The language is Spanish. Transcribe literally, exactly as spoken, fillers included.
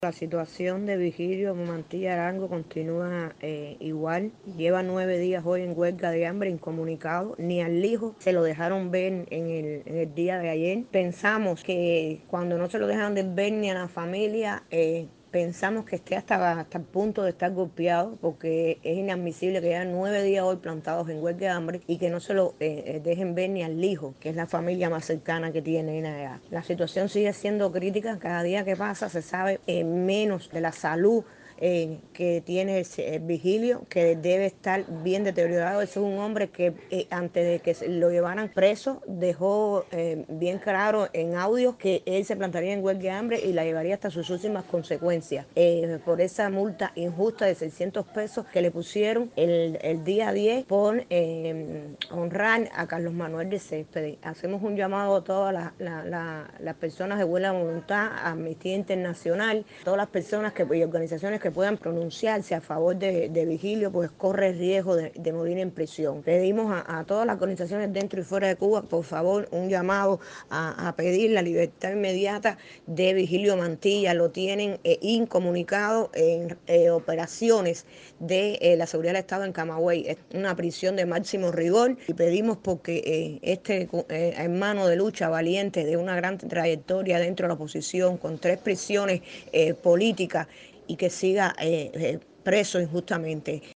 La situación de Vigilio Mantilla Arango continúa eh, igual. Lleva nueve días hoy en huelga de hambre, incomunicado. Ni al hijo se lo dejaron ver en el, en el día de ayer. Pensamos que cuando no se lo dejan de ver ni a la familia, eh, pensamos que esté hasta, hasta el punto de estar golpeado, porque es inadmisible que llevan nueve días hoy plantados en huelga de hambre y que no se lo eh, dejen ver ni al hijo, que es la familia más cercana que tienen allá. La situación sigue siendo crítica. Cada día que pasa se sabe eh, menos de la salud eh, que tiene el, el Vigilio, que debe estar bien deteriorado. Ese es un hombre que eh, antes de que lo llevaran preso dejó eh, bien claro en audio que él se plantaría en huelga de hambre y la llevaría hasta sus últimas consecuencias eh, por esa multa injusta de seiscientos pesos que le pusieron el, el día diez por eh, honrar a Carlos Manuel de Céspedes. Hacemos un llamado a todas las la, la, la personas de buena voluntad, a Amnistía Internacional, todas las personas que, y organizaciones que puedan pronunciarse a favor de, de Vigilio, pues corre el riesgo de, de morir en prisión. Pedimos a, a todas las organizaciones dentro y fuera de Cuba, por favor, un llamado a, a pedir la libertad inmediata de Vigilio Mantilla. Lo tienen eh, incomunicado en eh, operaciones de eh, la seguridad del Estado en Camagüey. Es una prisión de máximo rigor y pedimos porque eh, este eh, hermano de lucha valiente de una gran trayectoria dentro de la oposición, con tres prisiones eh, políticas, y que siga eh, eh, preso injustamente.